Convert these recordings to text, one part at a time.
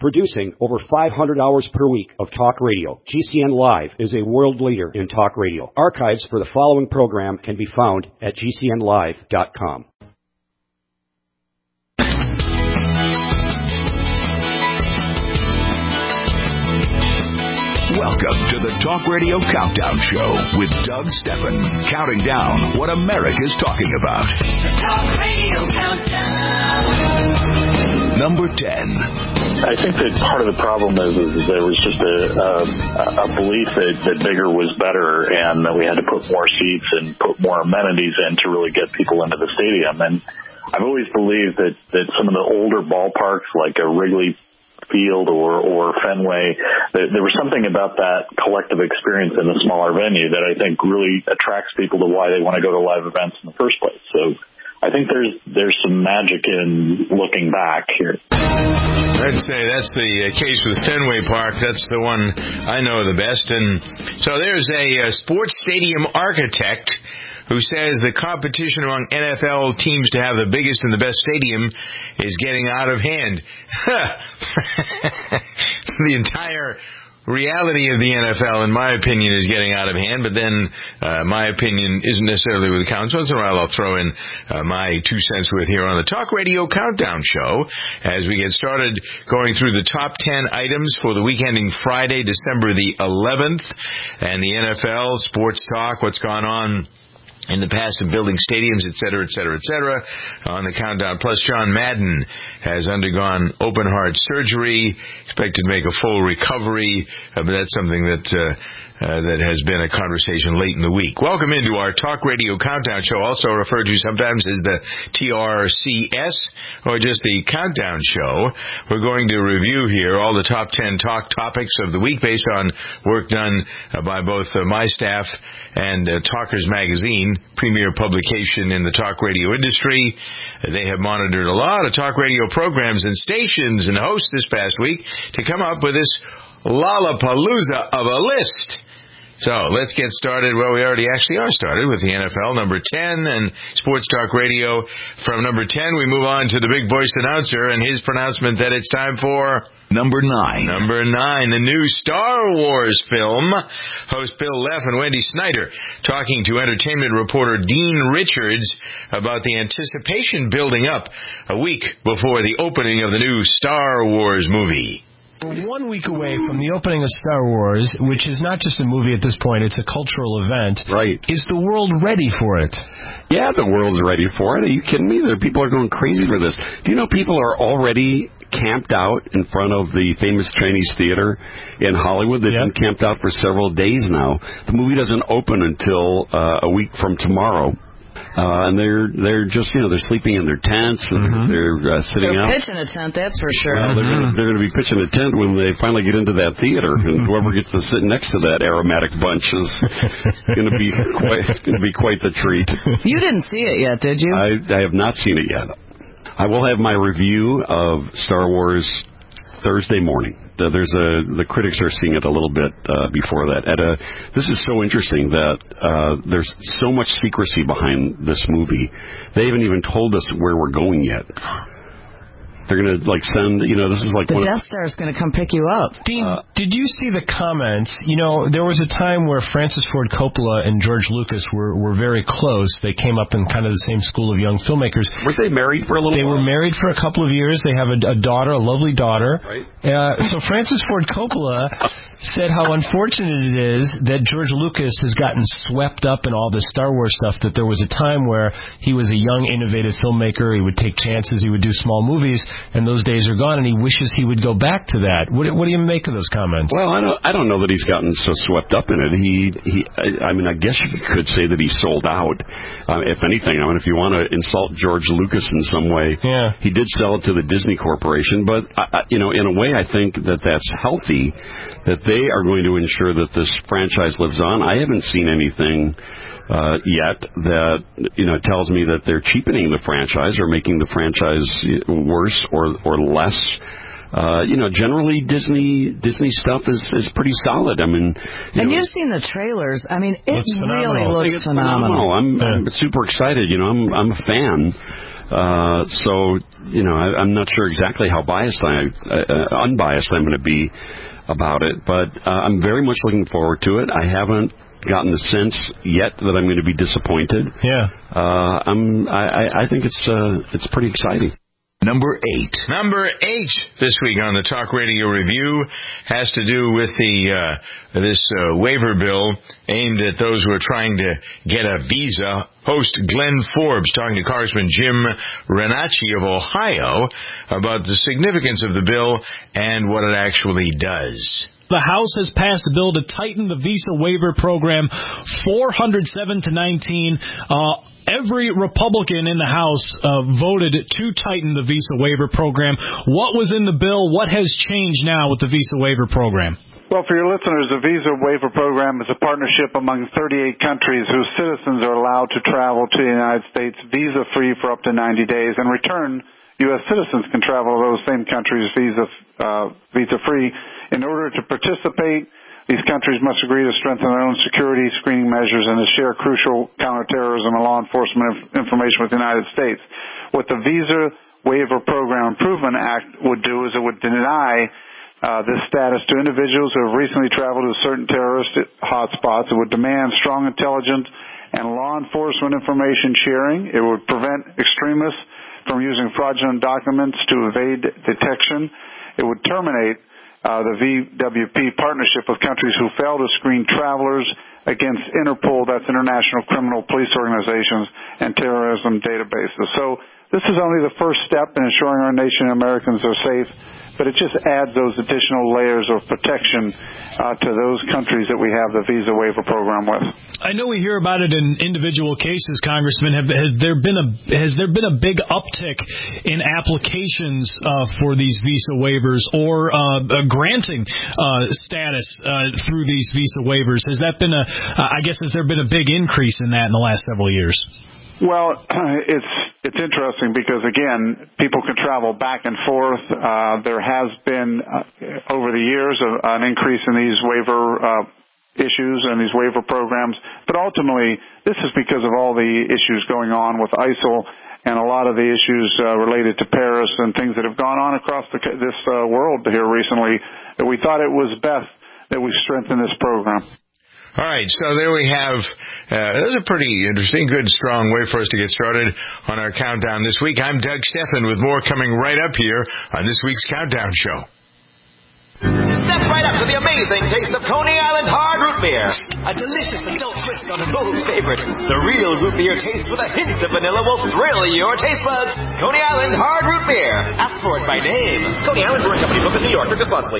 Producing over 500 hours per week of talk radio, GCN Live is a world leader in talk radio. Archives for the following program can be found at GCNlive.com. Welcome to the Talk Radio Countdown Show with Doug Steffen, counting down what America's talking about. The Talk Radio Countdown. Number 10. I think that part of the problem is there was just a belief that bigger was better and that we had to put more seats and put more amenities in to really get people into the stadium. And I've always believed that some of the older ballparks like a Wrigley Field or Fenway, there was something about that collective experience in a smaller venue that I think really attracts people to why they want to go to live events in the first place. So I think there's some magic in looking back here. I'd say that's the case with Fenway Park. That's the one I know the best. And so there's a sports stadium architect who says the competition among NFL teams to have the biggest and the best stadium is getting out of hand. The entire reality of the NFL, in my opinion, is getting out of hand, but then my opinion isn't necessarily what counts. Once in a while I'll throw in my 2 cents worth here on the Talk Radio Countdown Show as we get started going through the top 10 items for the week ending Friday, December the 11th, and the NFL, sports talk, what's gone on in the past of building stadiums, et cetera, et cetera, et cetera, on the countdown. Plus, John Madden has undergone open heart surgery, expected to make a full recovery, but that's something that has been a conversation late in the week. Welcome into our Talk Radio Countdown Show, also referred to sometimes as the TRCS, or just the Countdown Show. We're going to review here all the top 10 talk topics of the week based on work done by both my staff and Talkers Magazine, premier publication in the talk radio industry. They have monitored a lot of talk radio programs and stations and hosts this past week to come up with this Lollapalooza of a list. So let's get started. Well, we already actually are started with the NFL, number 10, and Sports Talk Radio. From number 10, we move on to the big voice announcer and his pronouncement that it's time for Number 9. Number 9, the new Star Wars film. Host Bill Leff and Wendy Snyder talking to entertainment reporter Dean Richards about the anticipation building up a week before the opening of the new Star Wars movie. We're 1 week away from the opening of Star Wars, which is not just a movie at this point, it's a cultural event. Right. Is the world ready for it? Yeah, the world's ready for it. Are you kidding me? People are going crazy for this. Do you know people are already camped out in front of the famous Chinese theater in Hollywood? They've been camped out for several days now. The movie doesn't open until a week from tomorrow. And they're just, they're sleeping in their tents, and they're sitting out. They're pitching a tent, that's for sure. Well, they're going to be pitching a tent when they finally get into that theater, and whoever gets to sit next to that aromatic bunch is going to be quite the treat. You didn't see it yet, did you? I have not seen it yet. I will have my review of Star Wars Thursday morning. The critics are seeing it a little bit before that. This is so interesting that there's so much secrecy behind this movie. They haven't even told us where we're going yet. They're going to, send, this is like... The Death Star is going to come pick you up. Dean, did you see the comments? There was a time where Francis Ford Coppola and George Lucas were very close. They came up in kind of the same school of young filmmakers. Were they married for a little while? They were married for a couple of years. They have a daughter, a lovely daughter. Right. So Francis Ford Coppola said how unfortunate it is that George Lucas has gotten swept up in all this Star Wars stuff, that there was a time where he was a young, innovative filmmaker. He would take chances. He would do small movies. And those days are gone, and he wishes he would go back to that. What do you make of those comments? Well, I don't know that he's gotten so swept up in it. I guess you could say that he sold out. If anything, if you want to insult George Lucas in some way, he did sell it to the Disney Corporation. But in a way, I think that's healthy. That they are going to ensure that this franchise lives on. I haven't seen anything yet that tells me that they're cheapening the franchise or making the franchise worse or less. Generally Disney stuff is pretty solid. You've seen the trailers. It really looks phenomenal. I'm super excited. I'm a fan. So, I'm not sure exactly how unbiased I'm going to be about it, but I'm very much looking forward to it. I haven't gotten the sense yet that I'm going to be disappointed. Yeah. I think it's pretty exciting. Number 8. Number 8 this week on the Talk Radio Review has to do with this waiver bill aimed at those who are trying to get a visa. Host Glenn Forbes talking to Congressman Jim Renacci of Ohio about the significance of the bill and what it actually does. The House has passed a bill to tighten the visa waiver program 407 to 19. Every Republican in the House voted to tighten the visa waiver program. What was in the bill? What has changed now with the visa waiver program? Well, for your listeners, the visa waiver program is a partnership among 38 countries whose citizens are allowed to travel to the United States visa-free for up to 90 days. In return, U.S. citizens can travel to those same countries visa-free. In order to participate, these countries must agree to strengthen their own security screening measures and to share crucial counterterrorism and law enforcement information with the United States. What the Visa Waiver Program Improvement Act would do is it would deny this status to individuals who have recently traveled to certain terrorist hotspots. It would demand strong intelligence and law enforcement information sharing. It would prevent extremists from using fraudulent documents to evade detection. It would terminate the VWP partnership with countries who fail to screen travelers against Interpol, that's International Criminal Police Organizations, and terrorism databases. So this is only the first step in ensuring our nation and Americans are safe, but it just adds those additional layers of protection to those countries that we have the visa waiver program with. I know we hear about it in individual cases, Congressman. Has there been a big uptick in applications for these visa waivers or granting status through these visa waivers? Has there been a big increase in that in the last several years? Well, it's interesting because, again, people can travel back and forth. There has been, over the years, an increase in these waiver issues and these waiver programs. But ultimately, this is because of all the issues going on with ISIL and a lot of the issues related to Paris and things that have gone on across this world here recently, that we thought it was best that we strengthen this program. All right, so there we have, that was a pretty interesting, good, strong way for us to get started on our countdown this week. I'm Doug Steffen with more coming right up here on this week's Countdown Show. Step right up to the amazing taste of Coney Island Hard Root Beer. A delicious adult twist on an old favorite. The real root beer taste with a hint of vanilla will thrill your taste buds. Coney Island Hard Root Beer. Ask for it by name. Coney Island Brewing Company, Brooklyn, New York. Drink responsibly.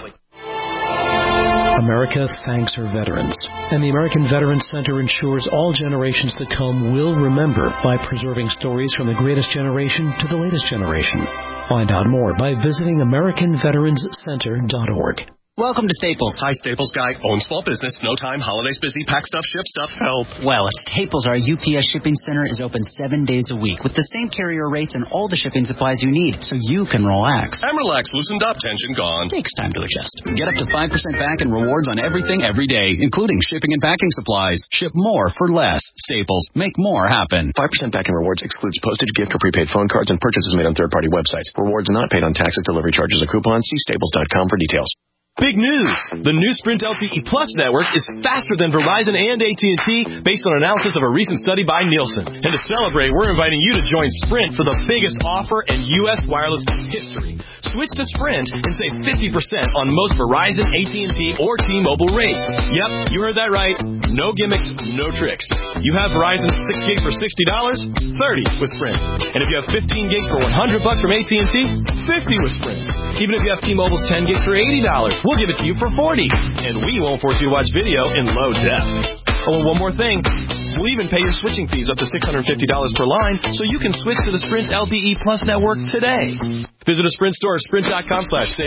America thanks her veterans, and the American Veterans Center ensures all generations to come will remember by preserving stories from the greatest generation to the latest generation. Find out more by visiting AmericanVeteransCenter.org. Welcome to Staples. Hi, Staples guy. Own small business. No time. Holidays busy. Pack stuff. Ship stuff. Help. Well, at Staples, our UPS shipping center is open 7 days a week with the same carrier rates and all the shipping supplies you need, so you can relax. I'm relaxed. Loosened up. Tension gone. Takes time to adjust. Get up to 5% back in rewards on everything every day, including shipping and packing supplies. Ship more for less. Staples. Make more happen. 5% back in rewards excludes postage, gift, or prepaid phone cards and purchases made on third-party websites. Rewards not paid on taxes, delivery charges, or coupons. See Staples.com for details. Big news! The new Sprint LTE Plus network is faster than Verizon and AT&T based on analysis of a recent study by Nielsen. And to celebrate, we're inviting you to join Sprint for the biggest offer in U.S. wireless history. Switch to Sprint and save 50% on most Verizon, AT&T, or T-Mobile rates. Yep, you heard that right. No gimmicks, no tricks. You have Verizon 6 gigs for $60, 30 with Sprint. And if you have 15 gigs for $100 from AT&T, 50 with Sprint. Even if you have T-Mobile's 10 gigs for $80, we'll give it to you for $40. And we won't force you to watch video in low def. Oh, and one more thing. We'll even pay your switching fees up to $650 per line so you can switch to the Sprint LTE Plus network today. Visit a Sprint store or sprint.com/save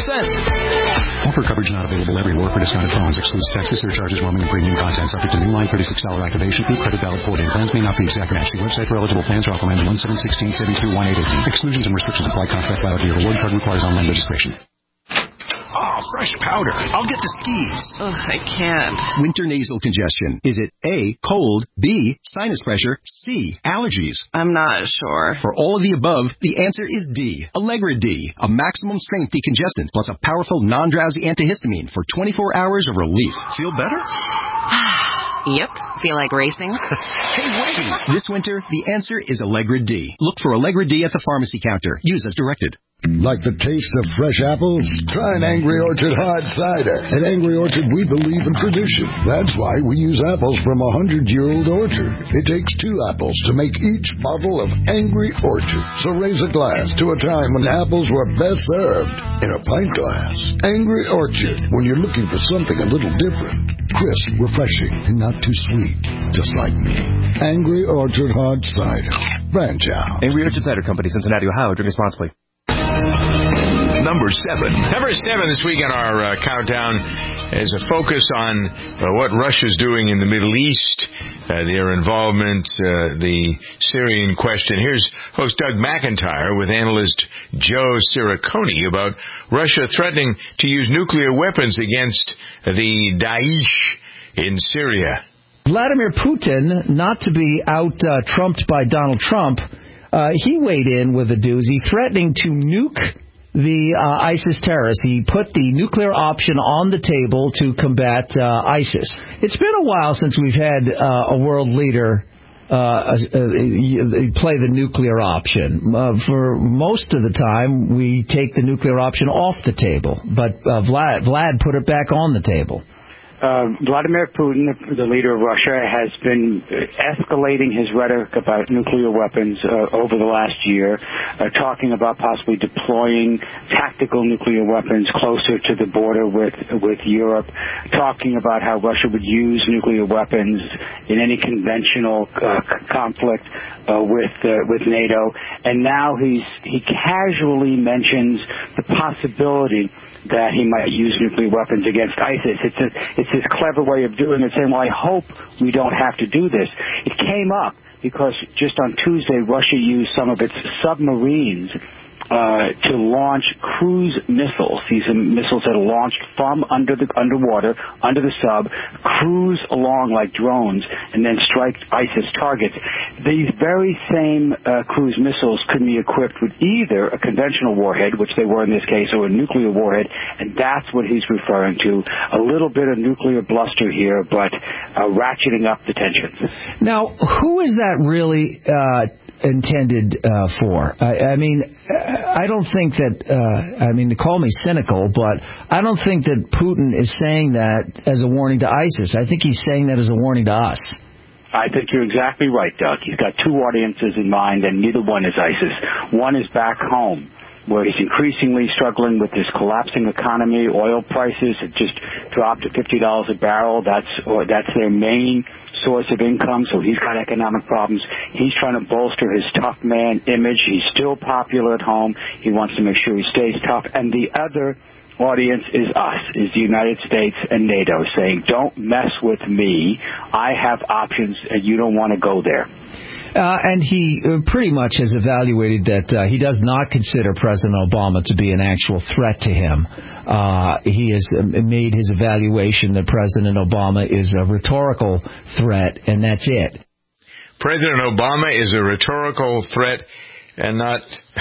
50%. Offer coverage not available everywhere for discounted phones. Excludes taxes, surcharges, roaming, and premium content. Subject to new line $36 activation fee. Credit valid 4-day plans may not be exact match. See website for eligible plans or offer line 1716-72-1818. Exclusions and restrictions apply. Contract valid via reward card requires online registration. Oh, fresh powder. I'll get the skis. Ugh, I can't. Winter nasal congestion. Is it A, cold, B, sinus pressure, C, allergies? I'm not sure. For all of the above, the answer is D, Allegra D, a maximum strength decongestant plus a powerful non-drowsy antihistamine for 24 hours of relief. Feel better? Yep. Feel like racing? Hey, wait! This winter, the answer is Allegra D. Look for Allegra D at the pharmacy counter. Use as directed. Like the taste of fresh apples? Try an Angry Orchard hard cider. At Angry Orchard, we believe in tradition. That's why we use apples from a 100-year-old orchard. It takes 2 apples to make each bottle of Angry Orchard. So raise a glass to a time when apples were best served in a pint glass. Angry Orchard, when you're looking for something a little different. Crisp, refreshing, and not too sweet. Just like me. Angry Orchard hard cider. Branch out. Angry Orchard Cider Company, Cincinnati, Ohio. Drink responsibly. Number 7. Number 7 this week on our countdown is a focus on what Russia's doing in the Middle East, their involvement, the Syrian question. Here's host Doug McIntyre with analyst Joe Siricone about Russia threatening to use nuclear weapons against the Daesh in Syria. Vladimir Putin, not to be out-trumped by Donald Trump, he weighed in with a doozy, threatening to nuke the ISIS terrorists. He put the nuclear option on the table to combat ISIS. It's been a while since we've had a world leader play the nuclear option. For most of the time, we take the nuclear option off the table, but Vlad put it back on the table. Vladimir Putin, the leader of Russia, has been escalating his rhetoric about nuclear weapons over the last year, talking about possibly deploying tactical nuclear weapons closer to the border with Europe, talking about how Russia would use nuclear weapons in any conventional conflict with NATO. And now he casually mentions the possibility that he might use nuclear weapons against ISIS. It's his clever way of doing it, saying, well, I hope we don't have to do this. It came up because just on Tuesday, Russia used some of its submarines to launch cruise missiles. These are missiles that are launched from underwater, under the sub, cruise along like drones, and then strike ISIS targets. These very same cruise missiles could be equipped with either a conventional warhead, which they were in this case, or a nuclear warhead, and that's what he's referring to. A little bit of nuclear bluster here, but ratcheting up the tensions. Now, who is that really intended for? I mean, I don't think that, call me cynical, but I don't think that Putin is saying that as a warning to ISIS. I think he's saying that as a warning to us. I think you're exactly right, Doug. He's got 2 audiences in mind, and neither one is ISIS. One is back home, where he's increasingly struggling with this collapsing economy. Oil prices have just dropped to $50 a barrel. That's their main source of income, so he's got economic problems. He's trying to bolster his tough man image. He's still popular at home. He wants to make sure he stays tough. And the other audience is us, is the United States and NATO, saying, don't mess with me. I have options, and you don't want to go there. And he pretty much has evaluated that he does not consider President Obama to be an actual threat to him. He has made his evaluation that President Obama is a rhetorical threat, and that's it. President Obama is a rhetorical threat and not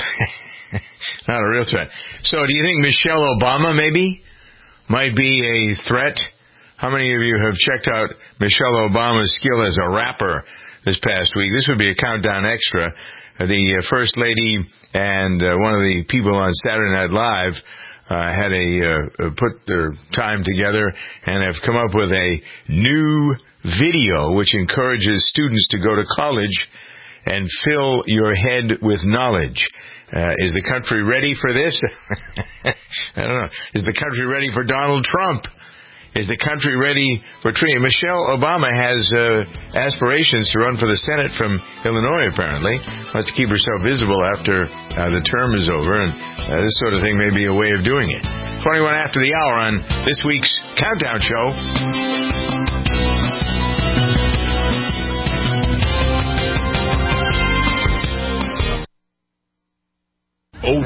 a real threat. So do you think Michelle Obama maybe might be a threat? How many of you have checked out Michelle Obama's skill as a rapper this past week? This would be a countdown extra. The First Lady and one of the people on Saturday Night Live had put their time together and have come up with a new video which encourages students to go to college and fill your head with knowledge. Is the country ready for this? I don't know. Is the country ready for Donald Trump? Is the country ready for Michelle Obama has aspirations to run for the Senate from Illinois, apparently. Wants to keep herself visible after the term is over, and this sort of thing may be a way of doing it. 21 after the hour on this week's Countdown Show.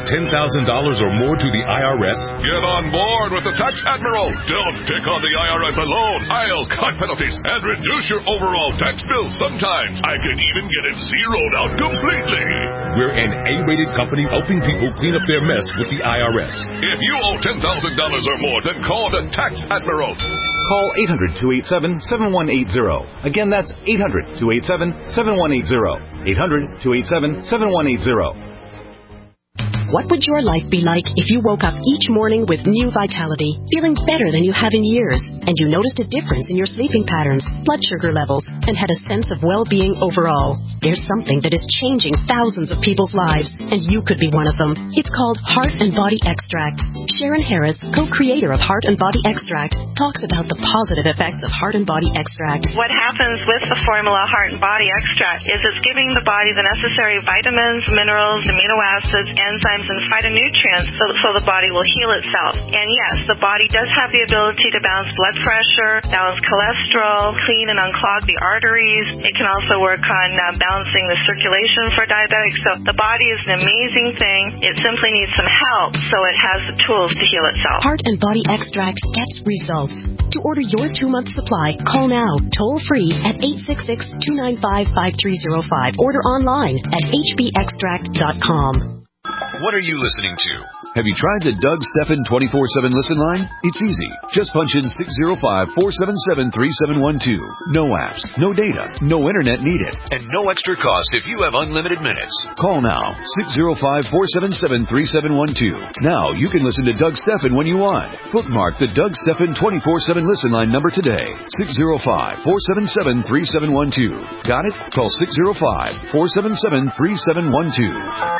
$10,000 or more to the IRS? Get on board with the Tax Admiral. Don't pick on the IRS alone. I'll cut penalties and reduce your overall tax bill. Sometimes I can even get it zeroed out completely. We're an A-rated company helping people clean up their mess with the IRS. If you owe $10,000 or more, then call the Tax Admiral. Call 800-287-7180. Again, that's 800-287-7180. 800-287-7180. What would your life be like if you woke up each morning with new vitality, feeling better than you have in years, and you noticed a difference in your sleeping patterns, blood sugar levels, and had a sense of well-being overall? There's something that is changing thousands of people's lives, and you could be one of them. It's called Heart and Body Extract. Sharon Harris, co-creator of Heart and Body Extract, talks about the positive effects of Heart and Body Extract. What happens with the formula Heart and Body Extract is it's giving the body the necessary vitamins, minerals, amino acids, enzymes, and phytonutrients so the body will heal itself. And yes, the body does have the ability to balance blood pressure, balance cholesterol, clean and unclog the arteries. It can also work on balancing the circulation for diabetics. So the body is an amazing thing. It simply needs some help so it has the tools to heal itself. Heart and Body Extract gets results. To order your 2-month supply, call now, toll free at 866-295-5305. Order online at hbextract.com. What are you listening to? Have you tried the Doug Stephan 24/7 listen line? It's easy. Just punch in 605-477-3712. No apps, no data, no internet needed, and no extra cost if you have unlimited minutes. Call now, 605-477-3712. Now you can listen to Doug Stephan when you want. Bookmark the Doug Stephan 24/7 listen line number today. 605-477-3712. Got it? Call 605-477-3712.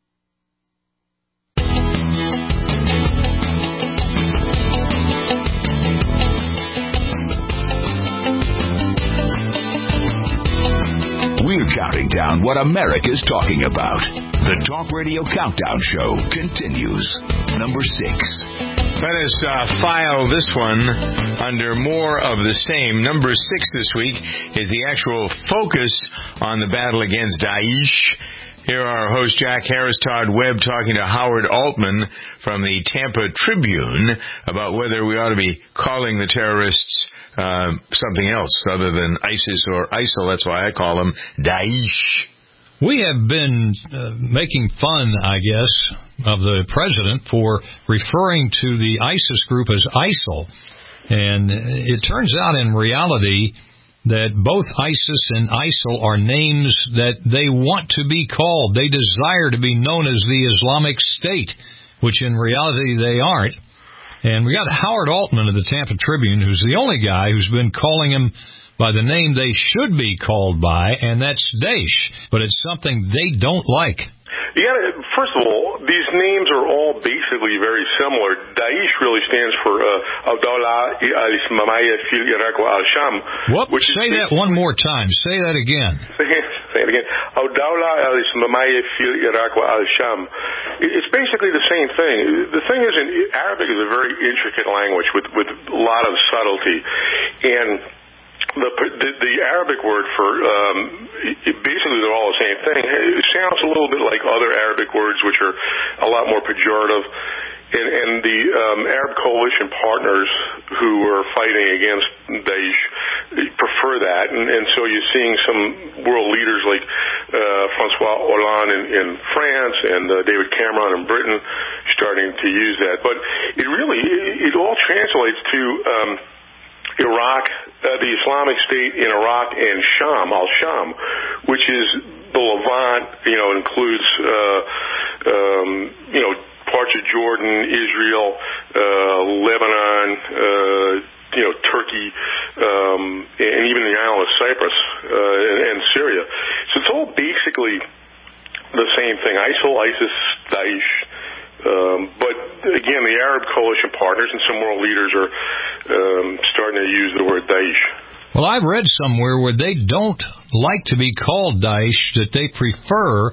We're counting down what America's talking about. The Talk Radio Countdown Show continues. Number 6. Let us file this one under more of the same. Number 6 this week is the actual focus on the battle against Daesh. Here are our host Jack Harris, Todd Webb, talking to Howard Altman from the Tampa Tribune about whether we ought to be calling the terrorists something else other than ISIS or ISIL. That's why I call them Daesh. We have been making fun, I guess, of the president for referring to the ISIS group as ISIL. And it turns out in reality that both ISIS and ISIL are names that they want to be called. They desire to be known as the Islamic State, which in reality they aren't. And we got Howard Altman of the Tampa Tribune, who's the only guy who's been calling him by the name they should be called by, and that's Daesh. But it's something they don't like. Yeah, first of all, these names are all basically very similar. Daesh really stands for Al-Dawla al-Islamiyya fil Iraq wa al-Sham. Say that one more time. Say that again. Say it again. Al-Dawla al-Islamiyya fil Iraq wa al-Sham. It's basically the same thing. The thing is, Arabic is a very intricate language with a lot of subtlety. And the Arabic word for basically they're all the same thing. It sounds a little bit like other Arabic words, which are a lot more pejorative. And the Arab coalition partners who are fighting against Daesh prefer that. And so you're seeing some world leaders like Francois Hollande in France and David Cameron in Britain starting to use that. But it all translates to Iraq, the Islamic State in Iraq, and Sham, al-Sham, which is the Levant, includes, parts of Jordan, Israel, Lebanon, Turkey, and even the island of Cyprus, and Syria. So it's all basically the same thing. ISIL, ISIS, Daesh. But again, the Arab coalition partners and some world leaders are starting to use the word Daesh. Well, I've read somewhere where they don't like to be called Daesh, that they prefer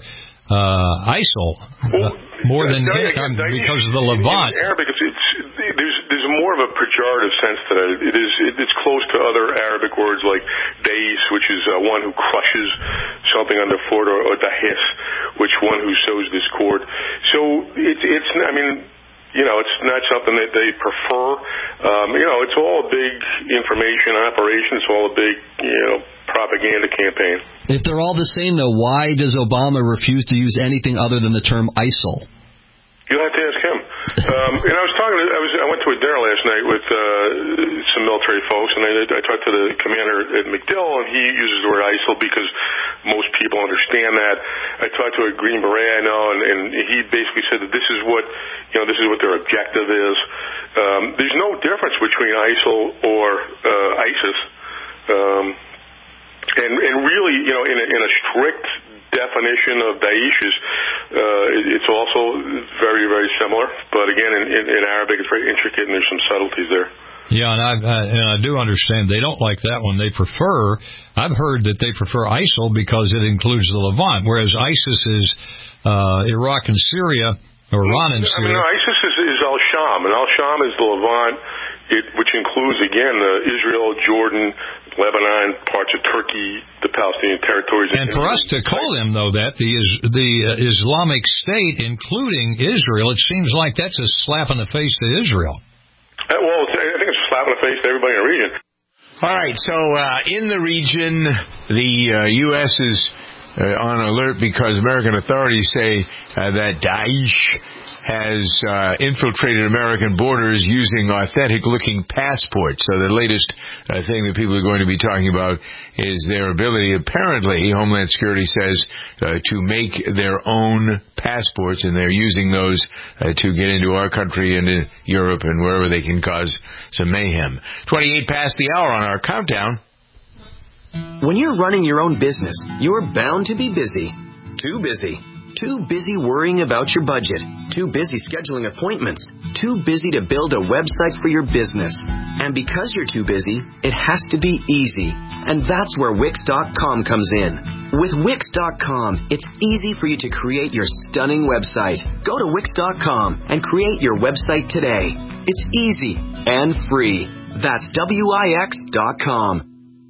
ISIL more than Daesh, because of the Levant. In Arabic, there's more of a pejorative sense to that. It's close to other Arabic words like dais, which is one who crushes something underfoot, or dahis, which one who sows discord. So it's not something that they prefer. It's all a big information operation. It's all a big, propaganda campaign. If they're all the same, though, why does Obama refuse to use anything other than the term ISIL? You'll have to ask him. And I went to a dinner last night with some military folks, and I talked to the commander at MacDill, and he uses the word ISIL because most people understand that. I talked to a Green Beret I know, and he basically said that this is what their objective is. There's no difference between ISIL or ISIS. And really, in a strict definition of Daesh it's also very, very similar. But again, in Arabic, it's very intricate, and there's some subtleties there. Yeah, and I do understand they don't like that one. I've heard that they prefer ISIL because it includes the Levant, whereas ISIS is Iraq and Syria, or Iran and Syria. ISIS is Al-Sham, and Al-Sham is the Levant, which includes, again, Israel, Jordan, Lebanon, parts of Turkey, the Palestinian territories. And for us to call them, though, that the Islamic State, including Israel, it seems like that's a slap in the face to Israel. Well, I think it's a slap in the face to everybody in the region. All right, so in the region, the U.S. is on alert because American authorities say that Daesh has infiltrated American borders using authentic-looking passports. So the latest thing that people are going to be talking about is their ability, apparently, Homeland Security says, to make their own passports, and they're using those to get into our country and in Europe and wherever they can cause some mayhem. 28 past the hour on our countdown. When you're running your own business, you're bound to be busy. Too busy. Too busy worrying about your budget. Too busy scheduling appointments. Too busy to build a website for your business. And because you're too busy, it has to be easy. And that's where Wix.com comes in. With Wix.com, it's easy for you to create your stunning website. Go to Wix.com and create your website today. It's easy and free. That's Wix.com.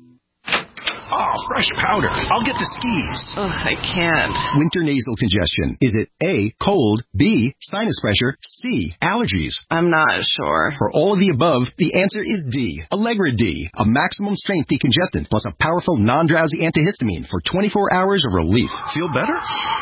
Oh, fresh powder. I'll get the skis. Ugh, I can't. Winter nasal congestion. Is it A, cold, B, sinus pressure, C, allergies? I'm not sure. For all of the above, the answer is D, Allegra D, a maximum strength decongestant plus a powerful non-drowsy antihistamine for 24 hours of relief. Feel better?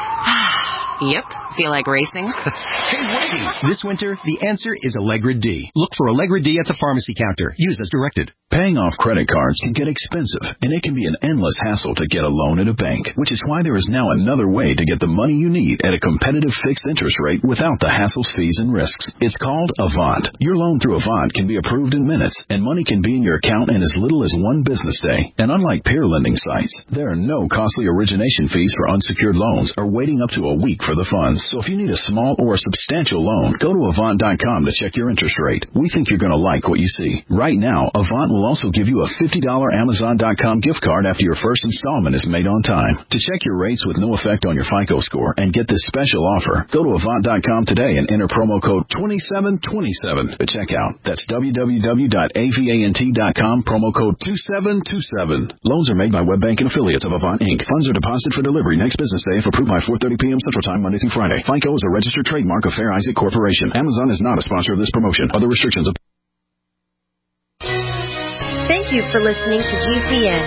Yep. Feel like racing? Hey, wait! This winter, the answer is Allegra D. Look for Allegra D at the pharmacy counter. Use as directed. Paying off credit cards can get expensive, and it can be an endless hassle to get a loan at a bank, which is why there is now another way to get the money you need at a competitive fixed interest rate without the hassles, fees, and risks. It's called Avant. Your loan through Avant can be approved in minutes, and money can be in your account in as little as one business day. And unlike peer lending sites, there are no costly origination fees for unsecured loans or waiting up to a week for the funds. So if you need a small or a substantial loan, go to Avant.com to check your interest rate. We think you're going to like what you see. Right now, Avant will also give you a $50 Amazon.com gift card after your first installment is made on time. To check your rates with no effect on your FICO score and get this special offer, go to Avant.com today and enter promo code 2727 at checkout. That's www.avant.com, promo code 2727. Loans are made by WebBank and affiliates of Avant, Inc. Funds are deposited for delivery next business day if approved by 4:30 p.m. Central Time, Monday through Friday. FICO is a registered trademark of Fair Isaac Corporation. Amazon is not a sponsor of this promotion. Other restrictions apply. Thank you for listening to GCN.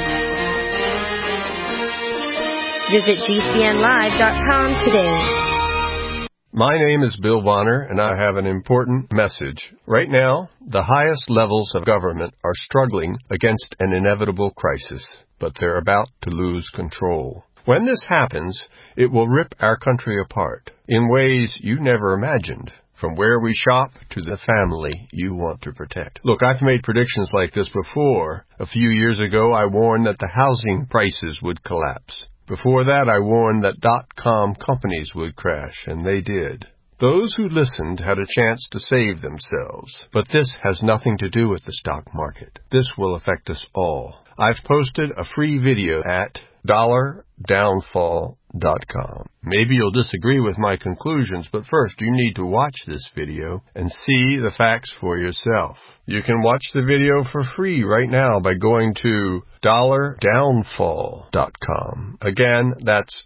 Visit GCNlive.com today. My name is Bill Bonner, and I have an important message. Right now, the highest levels of government are struggling against an inevitable crisis, but they're about to lose control. When this happens, it will rip our country apart in ways you never imagined. From where we shop to the family you want to protect. Look, I've made predictions like this before. A few years ago, I warned that the housing prices would collapse. Before that, I warned that .com companies would crash, and they did. Those who listened had a chance to save themselves. But this has nothing to do with the stock market. This will affect us all. I've posted a free video at dollardownfall.com. TalkRadio.com. Maybe you'll disagree with my conclusions, but first you need to watch this video and see the facts for yourself. You can watch the video for free right now by going to $downfall.com. Again, that's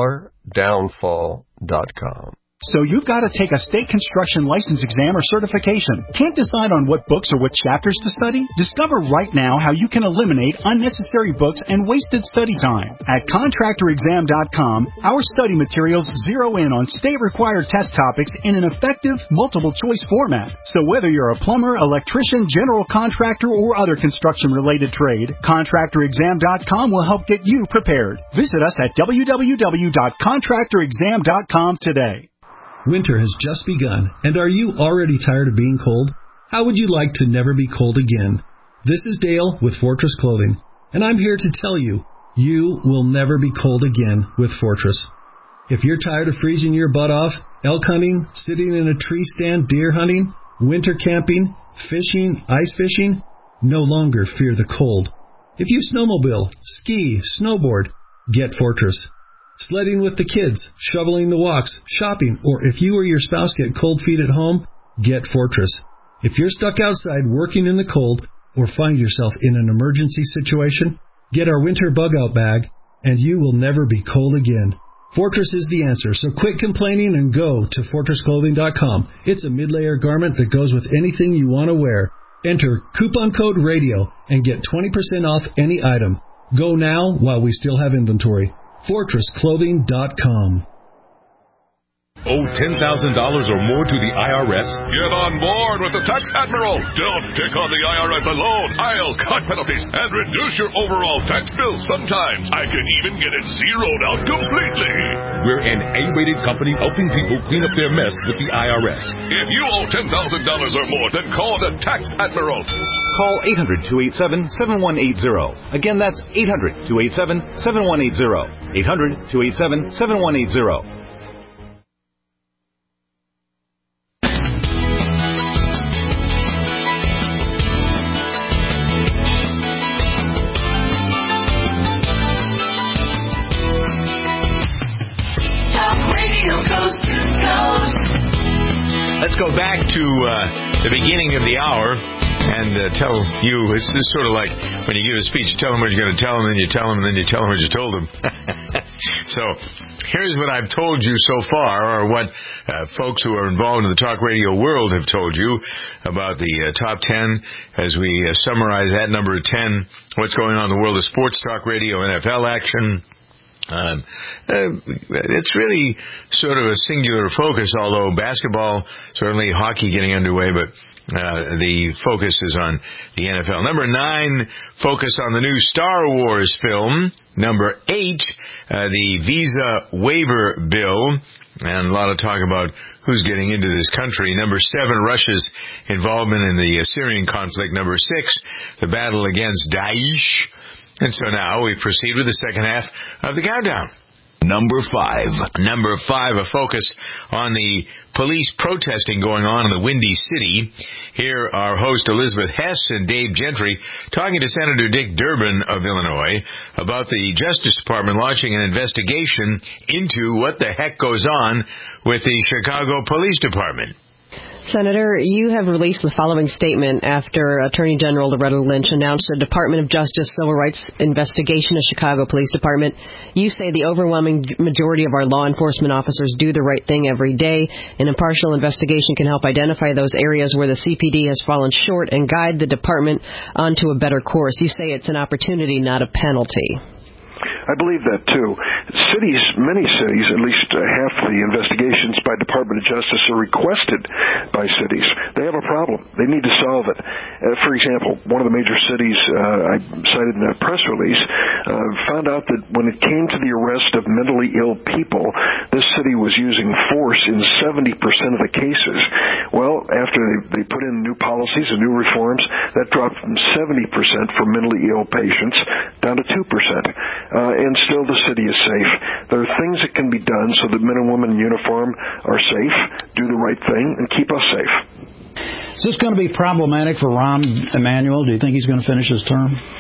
$downfall.com. So you've got to take a state construction license exam or certification. Can't decide on what books or what chapters to study? Discover right now how you can eliminate unnecessary books and wasted study time. At contractorexam.com, our study materials zero in on state-required test topics in an effective, multiple-choice format. So whether you're a plumber, electrician, general contractor, or other construction-related trade, contractorexam.com will help get you prepared. Visit us at www.contractorexam.com today. Winter has just begun, and are you already tired of being cold? How would you like to never be cold again? This is Dale with Fortress Clothing, and I'm here to tell you, you will never be cold again with Fortress. If you're tired of freezing your butt off, elk hunting, sitting in a tree stand, deer hunting, winter camping, fishing, ice fishing, no longer fear the cold. If you snowmobile, ski, snowboard, get Fortress. Sledding with the kids, shoveling the walks, shopping, or if you or your spouse get cold feet at home, get Fortress. If you're stuck outside working in the cold or find yourself in an emergency situation, get our winter bug-out bag, and you will never be cold again. Fortress is the answer, so quit complaining and go to FortressClothing.com. It's a mid-layer garment that goes with anything you want to wear. Enter coupon code RADIO and get 20% off any item. Go now while we still have inventory. FortressClothing.com. Owe $10,000 or more to the IRS? Get on board with the Tax Admiral. Don't take on the IRS alone. I'll cut penalties and reduce your overall tax bill. Sometimes I can even get it zeroed out completely. We're an A-rated company helping people clean up their mess with the IRS. If you owe $10,000 or more, then call the Tax Admiral. Call 800-287-7180. Again, that's 800-287-7180. 800-287-7180. Let's go back to the beginning of the hour and tell you, it's just sort of like when you give a speech, you tell them what you're going to tell them, then you tell them, and then you tell them what you told them. So here's what I've told you so far, or what folks who are involved in the talk radio world have told you about the top 10 as we summarize at number 10, what's going on in the world of sports talk radio, NFL action. It's really sort of a singular focus, although basketball, certainly hockey getting underway, but the focus is on the NFL. Number 9, focus on the new Star Wars film. Number 8, the visa waiver bill, and a lot of talk about who's getting into this country. Number 7, Russia's involvement in the Syrian conflict. Number 6, the battle against Daesh. And so now we proceed with the second half of the countdown. Number 5. Number 5, a focus on the police protesting going on in the Windy City. Here are host Elizabeth Hess and Dave Gentry talking to Senator Dick Durbin of Illinois about the Justice Department launching an investigation into what the heck goes on with the Chicago Police Department. Senator, you have released the following statement after Attorney General Loretta Lynch announced a Department of Justice civil rights investigation of Chicago Police Department. You say the overwhelming majority of our law enforcement officers do the right thing every day. An impartial investigation can help identify those areas where the CPD has fallen short and guide the department onto a better course. You say it's an opportunity, not a penalty. I believe that, too. Cities, many cities, at least half the investigations by Department of Justice are requested by cities. They have a problem. They need to solve it. For example, one of the major cities I cited in that press release found out that when it came to the arrest of mentally ill people, this city was using force in 70% of the cases. Well, after they put in new policies and new reforms, that dropped from 70% for mentally ill patients down to 2%. And still the city is safe. There are things that can be done so that men and women in uniform are safe, do the right thing, and keep us safe. Is this going to be problematic for Rahm Emanuel? Do you think he's going to finish his term?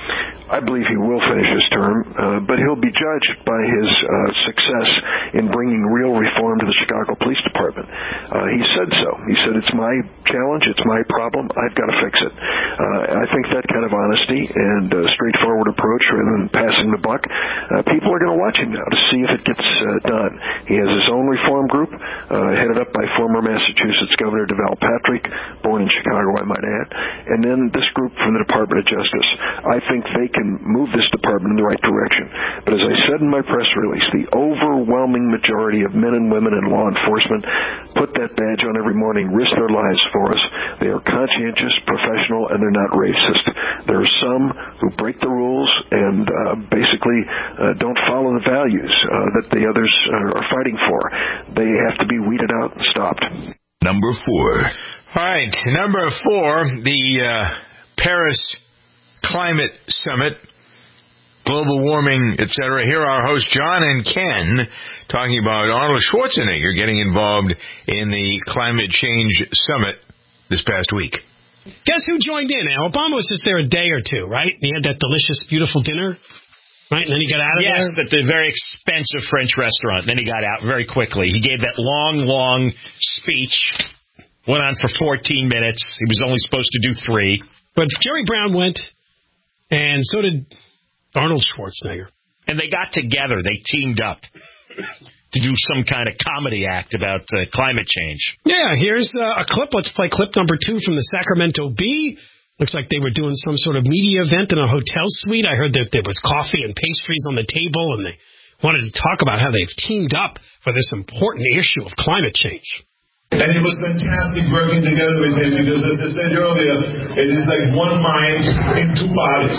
I believe he will finish his term, but he'll be judged by his success in bringing real reform to the Chicago Police Department. He said so. He said, it's my challenge, it's my problem, I've got to fix it. I think that kind of honesty and straightforward approach rather than passing the buck, people are going to watch him now to see if it gets done. He has his own reform group, headed up by former Massachusetts Governor Deval Patrick, born in Chicago, I might add, and then this group from the Department of Justice. I think they can move this department in the right direction. But as I said in my press release, the overwhelming majority of men and women in law enforcement put that badge on every morning, risk their lives for us. They are conscientious, professional, and they're not racist. There are some who break the rules and basically don't follow the values that the others are fighting for. They have to be weeded out and stopped. Number 4. All right, number 4, the Paris Climate Summit, global warming, etc. Here are our hosts, John and Ken, talking about Arnold Schwarzenegger getting involved in the Climate Change Summit this past week. Guess who joined in? Obama was just there a day or two, right? He had that delicious, beautiful dinner, right? And then he got out of there? Yes, at the very expensive French restaurant. Then he got out very quickly. He gave that long speech, went on for 14 minutes. He was only supposed to do 3. But Jerry Brown went, and so did Arnold Schwarzenegger. And they got together. They teamed up to do some kind of comedy act about climate change. Yeah, here's a clip. Let's play clip number 2 from the Sacramento Bee. Looks like they were doing some sort of media event in a hotel suite. I heard that there was coffee and pastries on the table, and they wanted to talk about how they've teamed up for this important issue of climate change. And it was fantastic working together with him because, as I said earlier, it is like one mind in 2 bodies.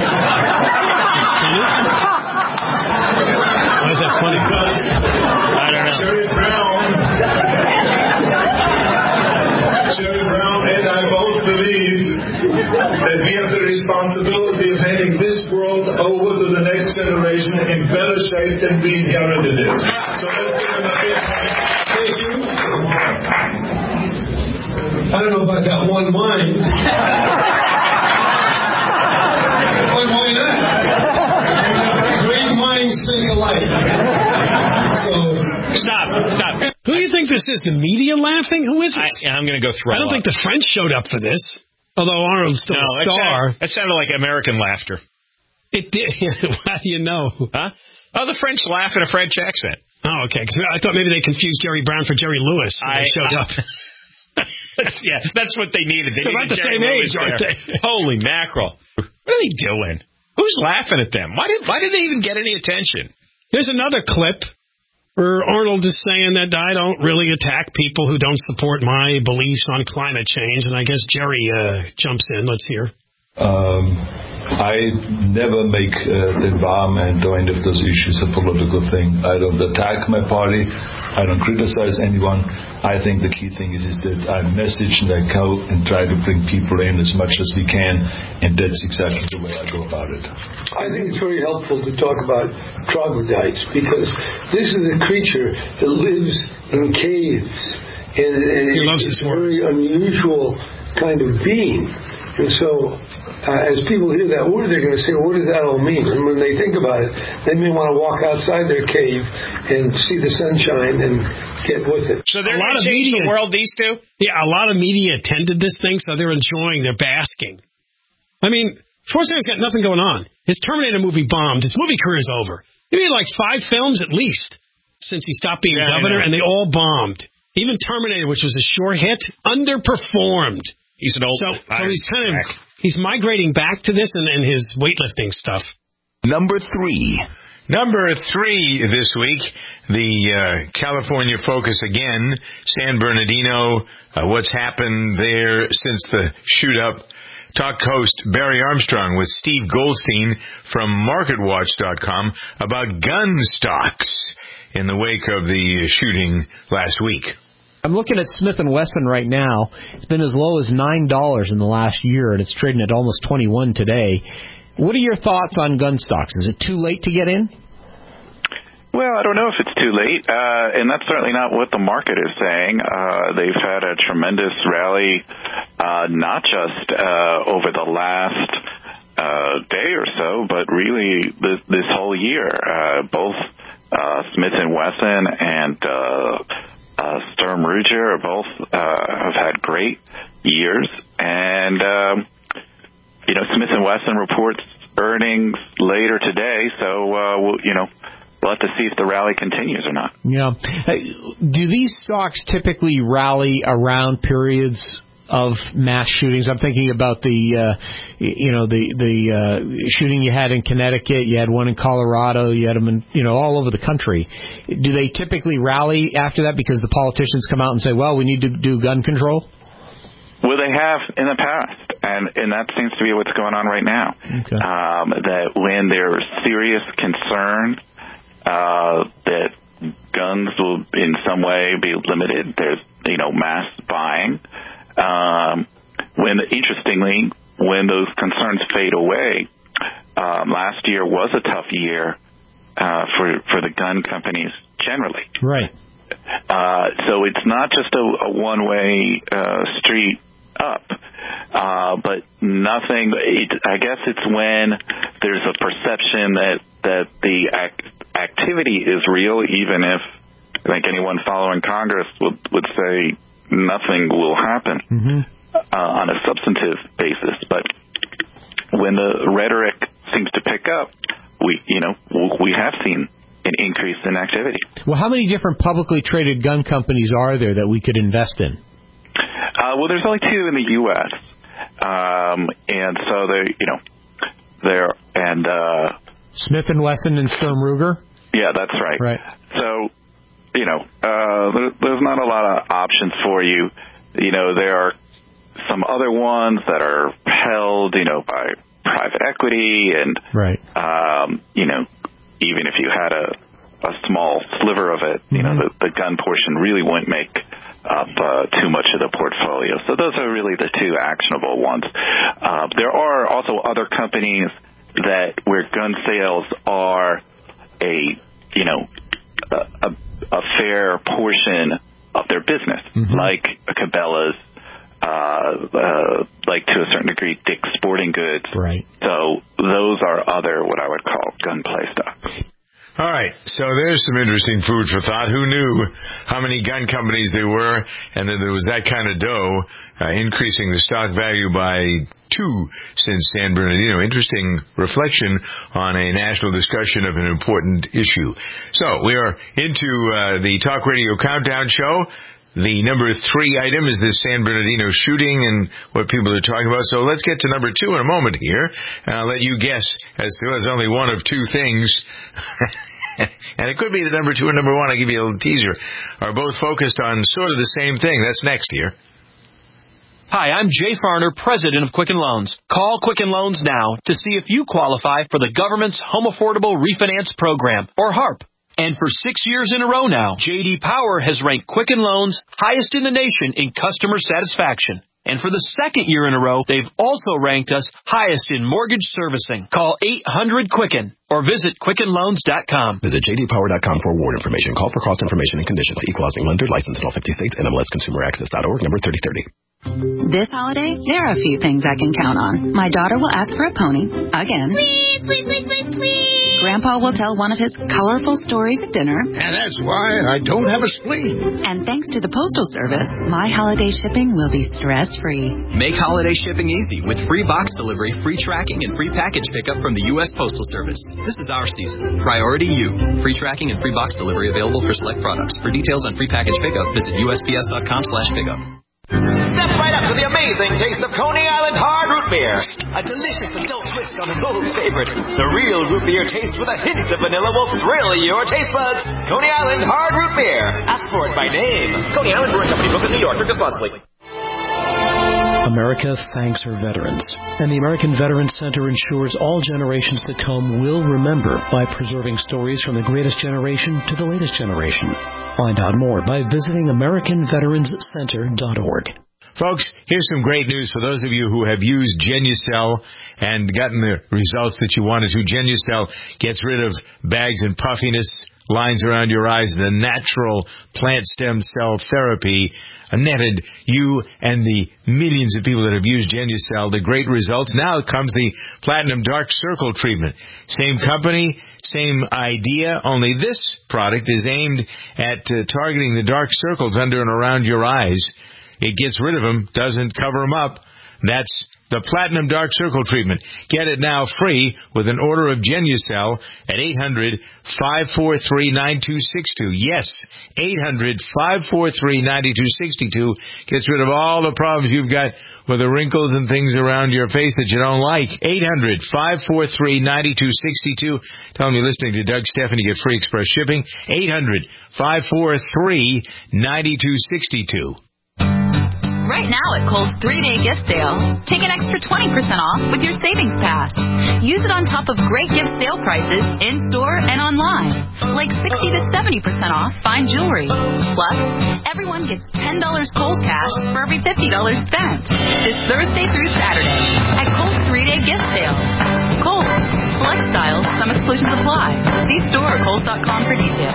It's funny? Why is that funny? Because I don't know. Jerry Brown and I both believe that we have the responsibility of handing this world over to the next generation in better shape than we inherited it. So let's give them a big hand. Thank you. I don't know about that one mind. Why not? Great minds think alike. So Stop. Who do you think this is? The media laughing? Who is it? I'm going to go throw I don't think the French showed up for this. Although Arnold's still a star. That sounded like American laughter. It did. How do you know? Huh? Oh, the French laugh in a French accent. Oh, okay. 'Cause I thought maybe they confused Jerry Brown for Jerry Lewis when they showed up. That's what they needed. They're about the same age, aren't they? Holy mackerel. What are they doing? Who's laughing at them? Why did they even get any attention? Here's another clip where Arnold is saying that I don't really attack people who don't support my beliefs on climate change, and I guess Jerry jumps in. Let's hear. I never make the environment or any of those issues a political thing. I don't attack my party. I don't criticize anyone. I think the key thing is that I message and I go and try to bring people in as much as we can, and that's exactly the way I go about it. I think it's very helpful to talk about troglodytes because this is a creature that lives in caves, and he loves it's a very unusual kind of being. And so, as people hear that word, they're going to say, what does that all mean? And when they think about it, they may want to walk outside their cave and see the sunshine and get with it. So they're going to change the world, these two? Yeah, a lot of media attended this thing, so they're enjoying, they're basking. I mean, Schwarzenegger's got nothing going on. His Terminator movie bombed. His movie career is over. He made like 5 films at least since he stopped being governor, and they all bombed. Even Terminator, which was a sure hit, underperformed. He's an old so he's migrating back to this and his weightlifting stuff. Number 3 this week, the California focus again, San Bernardino, what's happened there since the shoot-up. Talk host Barry Armstrong with Steve Goldstein from MarketWatch.com about gun stocks in the wake of the shooting last week. I'm looking at Smith & Wesson right now. It's been as low as $9 in the last year, and it's trading at almost $21 today. What are your thoughts on gun stocks? Is it too late to get in? Well, I don't know if it's too late, and that's certainly not what the market is saying. They've had a tremendous rally, not just over the last day or so, but really this whole year. Both Smith & Wesson and Sturm Ruger both have had great years. And, Smith & Wesson reports earnings later today, so, we'll have to see if the rally continues or not. Yeah. Do these stocks typically rally around periods of mass shootings? I'm thinking about the shooting you had in Connecticut. You had one in Colorado. You had them in, all over the country. Do they typically rally after that because the politicians come out and say, well, we need to do gun control? Well, they have in the past, and that seems to be what's going on right now. Okay. That when there's serious concern that guns will in some way be limited, there's, mass buying. Interestingly, when those concerns fade away, last year was a tough year for the gun companies generally. Right. So it's not just a one-way street up, but nothing. I guess it's when there's a perception that the activity is real, even if I think anyone following Congress would say nothing will happen on a substantive basis. But when the rhetoric seems to pick up, we have seen an increase in activity. Well, how many different publicly traded gun companies are there that we could invest in? Well, there's only two in the U.S., and so they're Smith & Wesson and Sturm Ruger. Yeah, that's right. Right. So, there's not a lot of options for you. There are some other ones that are held, by private equity, and right. Even if you had a small sliver of it, the gun portion really wouldn't make up too much of the portfolio. So those are really the two actionable ones. There are also other companies where gun sales are a fair portion of their business, like Cabela's, like to a certain degree Dick's Sporting Goods. Right. So those are other what I would call gunplay stocks. All right, so there's some interesting food for thought. Who knew how many gun companies there were, and that there was that kind of dough increasing the stock value by 2 since San Bernardino. Interesting reflection on a national discussion of an important issue. So we are into the Talk Radio Countdown Show. The number 3 item is the San Bernardino shooting and what people are talking about. So let's get to number 2 in a moment here, and I'll let you guess, as there was only one of 2 things. And it could be that number 2 and number 1, I'll give you a little teaser, are both focused on sort of the same thing. That's next here. Hi, I'm Jay Farner, president of Quicken Loans. Call Quicken Loans now to see if you qualify for the government's Home Affordable Refinance Program, or HARP. And for 6 years in a row now, J.D. Power has ranked Quicken Loans highest in the nation in customer satisfaction. And for the 2nd year in a row, they've also ranked us highest in mortgage servicing. Call 800-QUICKEN or visit QuickenLoans.com. Visit jdpower.com for award information. Call for cost information and conditions. Equal housing lender. Licensed in all 50 states. NMLSConsumerAccess.org. Number 3030. This holiday, there are a few things I can count on. My daughter will ask for a pony, again. Please, please, please, please, please. Grandpa will tell one of his colorful stories at dinner. And that's why I don't have a spleen. And thanks to the Postal Service, my holiday shipping will be stress-free. Make holiday shipping easy with free box delivery, free tracking, and free package pickup from the U.S. Postal Service. This is our season. Priority you. Free tracking and free box delivery available for select products. For details on free package pickup, visit USPS.com/pickup. Step right up to the amazing taste of Coney Island Hard Root Beer. A delicious adult twist on an old favorite. The real root beer taste with a hint of vanilla will thrill your taste buds. Coney Island Hard Root Beer. Ask for it by name. Coney Island Brewing Company, Brooklyn, New York. Drink responsibly. America thanks her veterans, and the American Veterans Center ensures all generations to come will remember by preserving stories from the greatest generation to the latest generation. Find out more by visiting AmericanVeteransCenter.org. Folks, here's some great news for those of you who have used Genucel and gotten the results that you wanted to. Genucel gets rid of bags and puffiness lines around your eyes, the natural plant stem cell therapy netted you and the millions of people that have used Genucell the great results. Now comes the Platinum Dark Circle treatment. Same company, same idea, only this product is aimed at targeting the dark circles under and around your eyes. It gets rid of them, doesn't cover them up. That's the Platinum Dark Circle treatment. Get it now free with an order of Genucell at 800-543-9262. Yes, 800-543-9262 gets rid of all the problems you've got with the wrinkles and things around your face that you don't like. 800-543-9262. Tell them you're listening to Doug Stephan. You get free express shipping. 800-543-9262. Right now at Kohl's 3-day gift sale, take an extra 20% off with your Savings Pass. Use it on top of great gift sale prices in-store and online, like 60 to 70% off fine jewelry. Plus, everyone gets $10 Kohl's cash for every $50 spent. This Thursday through Saturday at Kohl's 3-day gift sale. Kohl's. Select styles, some exclusions apply. See store or Kohl's.com for details.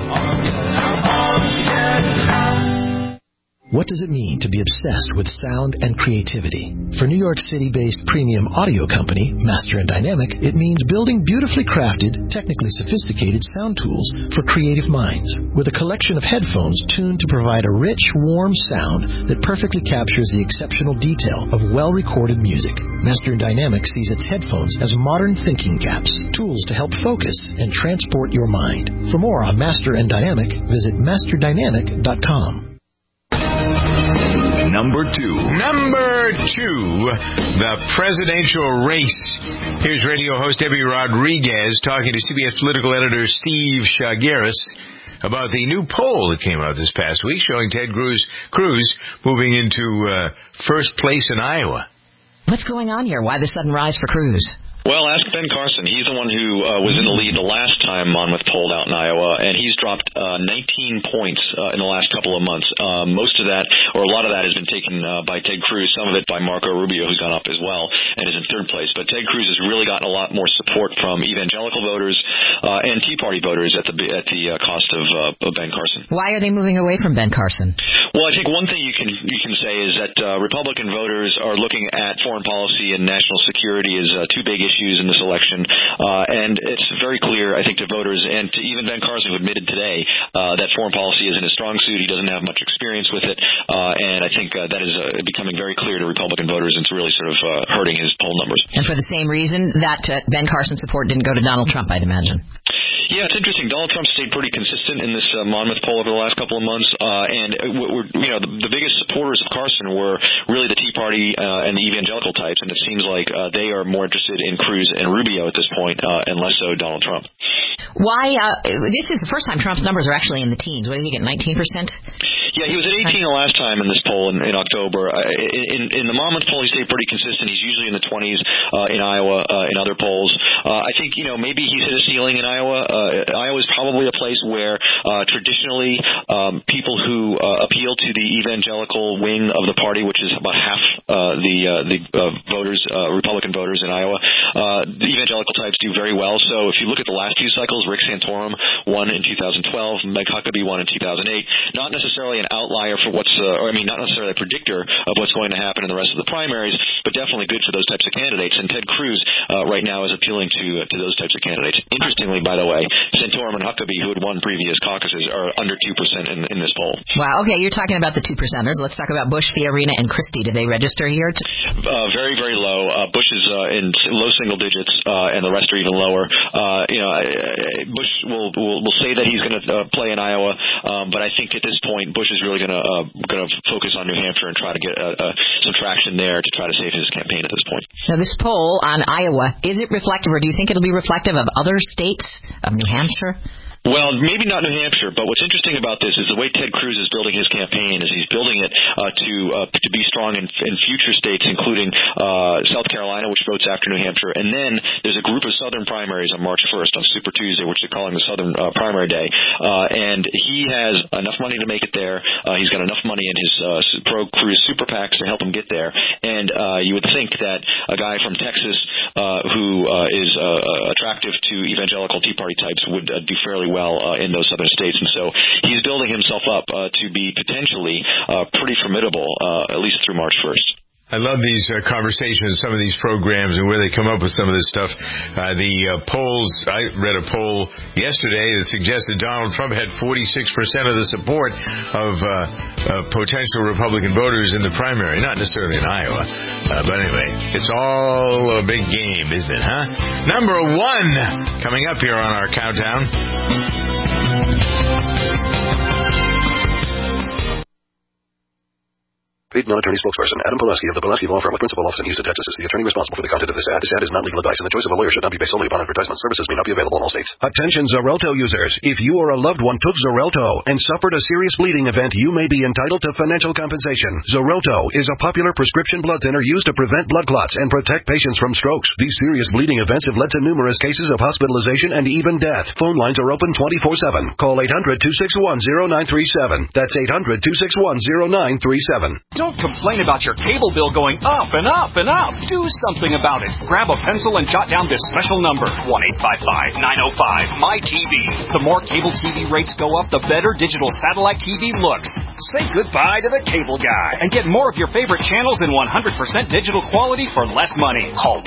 What does it mean to be obsessed with sound and creativity? For New York City-based premium audio company, Master & Dynamic, it means building beautifully crafted, technically sophisticated sound tools for creative minds. With a collection of headphones tuned to provide a rich, warm sound that perfectly captures the exceptional detail of well-recorded music. Master & Dynamic sees its headphones as modern thinking caps, tools to help focus and transport your mind. For more on Master & Dynamic, visit masterdynamic.com. Number two, the presidential race. Here's radio host Debbie Rodriguez talking to CBS political editor Steve Chagouris about the new poll that came out this past week showing Ted Cruz moving into first place in Iowa. What's going on here? Why the sudden rise for Cruz? Well, ask Ben Carson. He's the one who was in the lead the last time Monmouth polled out in Iowa, and he's dropped 19 points in the last couple of months. Most of that, or a lot of that, has been taken by Ted Cruz, some of it by Marco Rubio, who's gone up as well and is in third place. But Ted Cruz has really gotten a lot more support from evangelical voters and Tea Party voters at the cost of Ben Carson. Why are they moving away from Ben Carson? Well, I think one thing you can say is that Republican voters are looking at foreign policy and national security as two big issues in this election, and it's very clear, I think, to voters and to even Ben Carson, who admitted today that foreign policy isn't his strong suit. He doesn't have much experience with it, and I think that is becoming very clear to Republican voters, and it's really sort of hurting his poll numbers. And for the same reason that Ben Carson's support didn't go to Donald Trump, I'd imagine. Yeah, it's interesting. Donald Trump stayed pretty consistent in this Monmouth poll over the last couple of months, and the biggest supporters of Carson were really the Tea Party and the evangelical types, and it seems like they are more interested in Cruz and Rubio at this point, and less so Donald Trump. Why? This is the first time Trump's numbers are actually in the teens. What did he get, 19%? Yeah, he was at 18 the last time in this poll in October. In the Monmouth poll, he stayed pretty consistent. He's usually in the 20s in Iowa, in other polls. I think, maybe he's hit a ceiling in Iowa. Iowa is probably a place where traditionally people who appeal to the evangelical wing of the party, which is about half the voters, Republican voters in Iowa, the evangelical types do very well. So if you look at the last few cycles, Rick Santorum won in 2012, Meg Huckabee won in 2008. Not necessarily an outlier for not necessarily a predictor of what's going to happen in the rest of the primaries, but definitely good for those types of candidates. And Ted Cruz right now is appealing to those types of candidates. Interestingly, by the way, Santorum and Huckabee, who had won previous caucuses, are under 2% in this poll. Wow. Okay, you're talking about the 2%ers. Let's talk about Bush, Fiorina, and Christie. Did they register here? Very, very low. Bush is in low single digits, and the rest are even lower. Bush will say that he's going to play in Iowa, but I think at this point, Bush is really going to focus on New Hampshire and try to get some traction there to try to save his campaign at this point. Now, this poll on Iowa, is it reflective, or do you think it'll be reflective of other states, of New Hampshire? Well, maybe not New Hampshire, but what's interesting about this is the way Ted Cruz is building his campaign is he's building it to be strong in future states, including South Carolina, which votes after New Hampshire. And then there's a group of Southern primaries on March 1st, on Super Tuesday, which they're calling the Southern Primary Day. And he has enough money to make it there. He's got enough money in his pro-Cruz super PACs to help him get there. And you would think that a guy from Texas who is attractive to evangelical Tea Party types, would do fairly well in those southern states. And so he's building himself up to be potentially pretty formidable, at least through March 1st. I love these conversations, some of these programs, and where they come up with some of this stuff. The polls, I read a poll yesterday that suggested Donald Trump had 46% of the support of potential Republican voters in the primary. Not necessarily in Iowa. But anyway, it's all a big game, isn't it, huh? Number 1 coming up here on our countdown. Paid non-attorney spokesperson Adam Pulaski of the Pulaski Law Firm with principal office in Houston, Texas is the attorney responsible for the content of this ad. This ad is not legal advice, and the choice of a lawyer should not be based solely upon advertisement. Services may not be available in all states. Attention Xarelto users. If you or a loved one took Xarelto and suffered a serious bleeding event, you may be entitled to financial compensation. Xarelto is a popular prescription blood thinner used to prevent blood clots and protect patients from strokes. These serious bleeding events have led to numerous cases of hospitalization and even death. Phone lines are open 24/7. Call 800-261-0937. That's 800-261-0937. Don't complain about your cable bill going up and up and up. Do something about it. Grab a pencil and jot down this special number, 1-855-905-MY-TV. The more cable TV rates go up, the better digital satellite TV looks. Say goodbye to the cable guy and get more of your favorite channels in 100% digital quality for less money. Call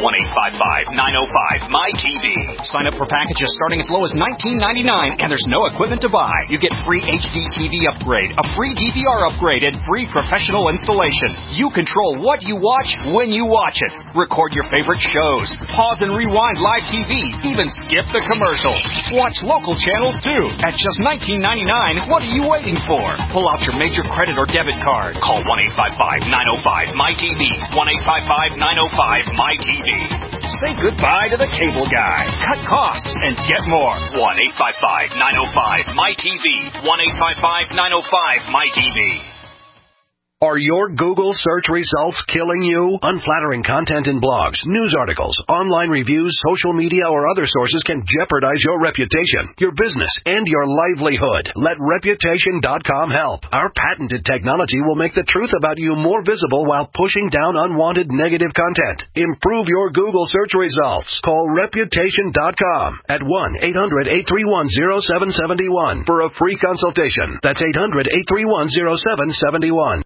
1-855-905-MY-TV. Sign up for packages starting as low as $19.99, and there's no equipment to buy. You get free HD TV upgrade, a free DVR upgrade, and free professional installation. You control what you watch when you watch it. Record your favorite shows. Pause and rewind live TV. Even skip the commercials. Watch local channels too. At just $19.99, what are you waiting for? Pull out your major credit or debit card. Call 1-855-905-MY-TV. 1-855-905-MY-TV. Say goodbye to the cable guy. Cut costs and get more. 1-855-905-MY-TV. 1-855-905-MY-TV. Are your Google search results killing you? Unflattering content in blogs, news articles, online reviews, social media, or other sources can jeopardize your reputation, your business, and your livelihood. Let Reputation.com help. Our patented technology will make the truth about you more visible while pushing down unwanted negative content. Improve your Google search results. Call Reputation.com at 1-800-831-0771 for a free consultation. That's 800-831-0771.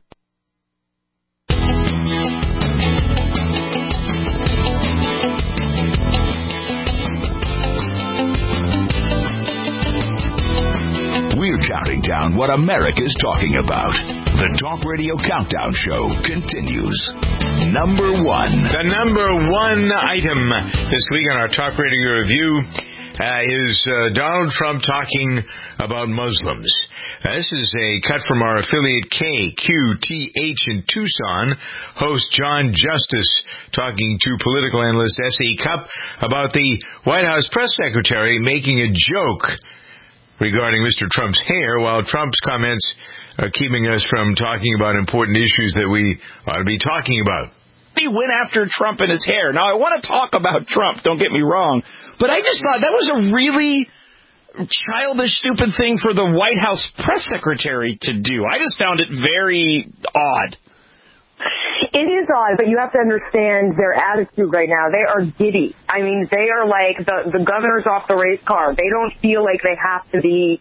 We're counting down what America's talking about. The Talk Radio Countdown Show continues. Number 1. The number 1 item this week on our Talk Radio Review is Donald Trump talking about Muslims. This is a cut from our affiliate KQTH in Tucson. Host John Justice talking to political analyst S.A. Cupp about the White House press secretary making a joke regarding Mr. Trump's hair, while Trump's comments are keeping us from talking about important issues that we ought to be talking about. He went after Trump and his hair. Now, I want to talk about Trump, don't get me wrong, but I just thought that was a really childish, stupid thing for the White House press secretary to do. I just found it very odd. It is odd, but you have to understand their attitude right now. They are giddy. I mean, they are like the governor's off the race car. They don't feel like they have to be,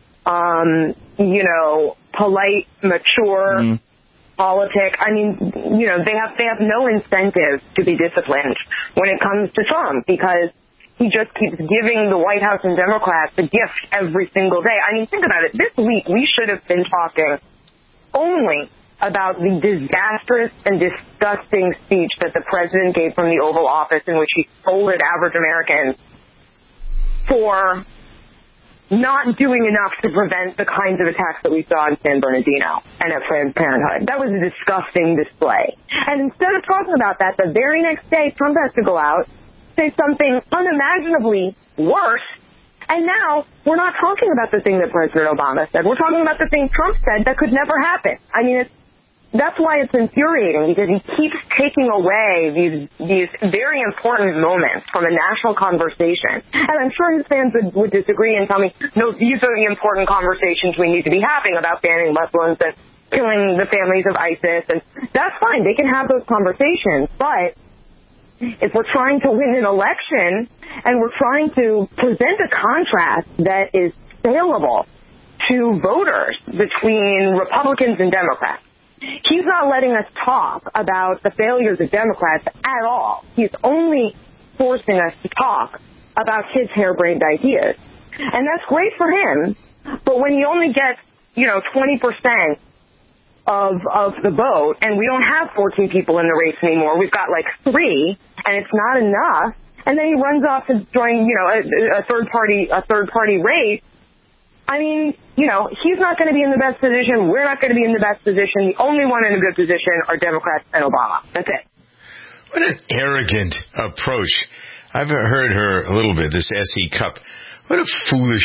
polite, mature, politic. I mean, they have no incentive to be disciplined when it comes to Trump because he just keeps giving the White House and Democrats a gift every single day. I mean, think about it. This week we should have been talking only about the disastrous and disgusting speech that the president gave from the Oval Office in which he scolded average Americans for not doing enough to prevent the kinds of attacks that we saw in San Bernardino and at Planned Parenthood. That was a disgusting display. And instead of talking about that, the very next day, Trump has to go out, say something unimaginably worse, and now we're not talking about the thing that President Obama said. We're talking about the thing Trump said that could never happen. I mean, that's why it's infuriating, because he keeps taking away these very important moments from a national conversation. And I'm sure his fans would disagree and tell me, no, these are the important conversations we need to be having about banning Muslims and killing the families of ISIS. And that's fine. They can have those conversations. But if we're trying to win an election and we're trying to present a contrast that is saleable to voters between Republicans and Democrats. He's not letting us talk about the failures of Democrats at all. He's only forcing us to talk about his harebrained ideas. And that's great for him, but when he only gets, 20% of the vote, and we don't have 14 people in the race anymore, we've got like 3, and it's not enough, and then he runs off to join, a third party race. I mean, he's not going to be in the best position. We're not going to be in the best position. The only one in a good position are Democrats and Obama. That's it. What an arrogant approach. I've heard her a little bit, this SE Cup. What a foolish...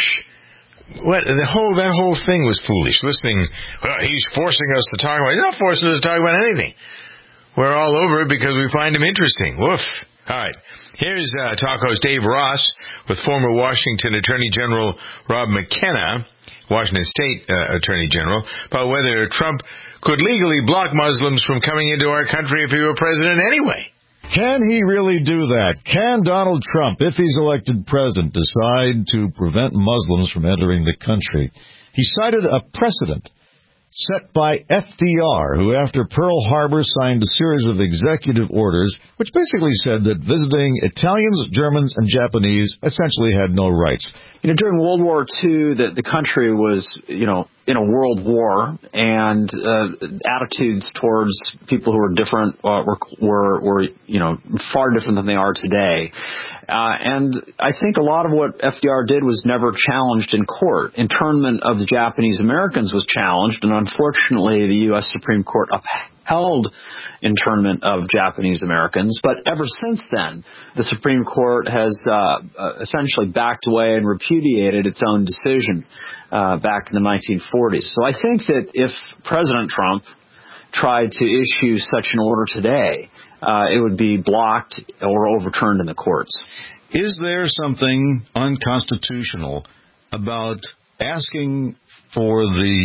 that whole thing was foolish. Listening, well, he's forcing us to talk about it. He's not forcing us to talk about anything. We're all over it because we find him interesting. Woof. All right. Here's talk host Dave Ross with former Washington Attorney General Rob McKenna, Washington State Attorney General, about whether Trump could legally block Muslims from coming into our country if he were president anyway. Can he really do that? Can Donald Trump, if he's elected president, decide to prevent Muslims from entering the country? He cited a precedent set by FDR, who after Pearl Harbor signed a series of executive orders which basically said that visiting Italians, Germans, and Japanese essentially had no rights. During World War II, the country was, in a world war, and attitudes towards people who were different were far different than they are today. And I think a lot of what FDR did was never challenged in court. Internment of the Japanese Americans was challenged, and unfortunately the U.S. Supreme Court upheld internment of Japanese Americans. But ever since then, the Supreme Court has essentially backed away and repudiated its own decision back in the 1940s. So I think that if President Trump tried to issue such an order today, it would be blocked or overturned in the courts. Is there something unconstitutional about asking for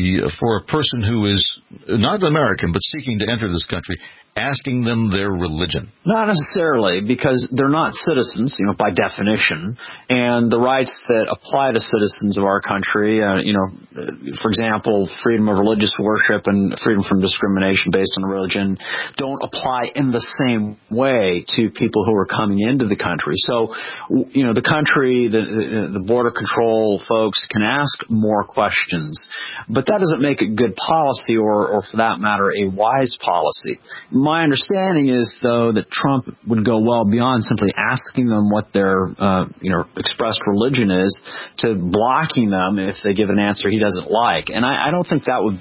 a person who is not American but seeking to enter this country, asking them their religion? Not necessarily, because they're not citizens, by definition, and the rights that apply to citizens of our country, for example, freedom of religious worship and freedom from discrimination based on religion, don't apply in the same way to people who are coming into the country. So, the country, the border control folks can ask more questions, but that doesn't make it good policy or for that matter, a wise policy. My understanding is, though, that Trump would go well beyond simply asking them what their, expressed religion is to blocking them if they give an answer he doesn't like. And I don't think that would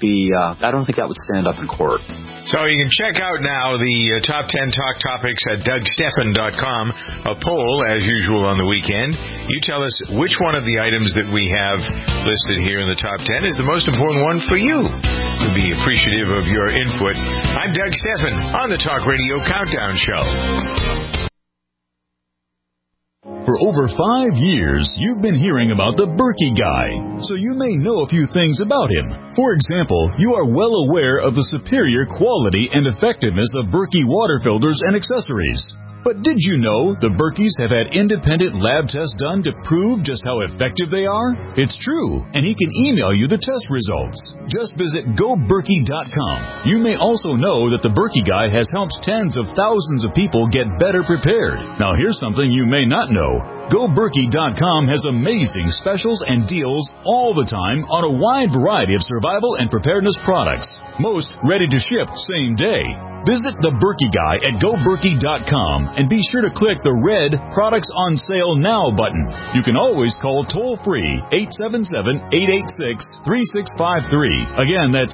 stand up in court. So you can check out now the top 10 talk topics at DougStephan.com, a poll, as usual, on the weekend. You tell us which one of the items that we have listed here in the top 10 is the most important one for you. We'd be appreciative of your input. I'm Doug Stephan on the Talk Radio Countdown Show. For over 5 years, you've been hearing about the Berkey Guy, so you may know a few things about him. For example, you are well aware of the superior quality and effectiveness of Berkey water filters and accessories. But did you know the Berkeys have had independent lab tests done to prove just how effective they are? It's true, and he can email you the test results. Just visit GoBerkey.com. You may also know that the Berkey Guy has helped tens of thousands of people get better prepared. Now here's something you may not know. GoBerkey.com has amazing specials and deals all the time on a wide variety of survival and preparedness products. Most ready to ship same day. Visit the Berkey Guy at GoBerkey.com and be sure to click the red Products on Sale Now button. You can always call toll-free 877-886-3653. Again, that's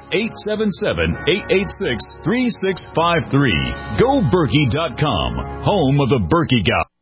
877-886-3653. GoBerkey.com, home of the Berkey Guy.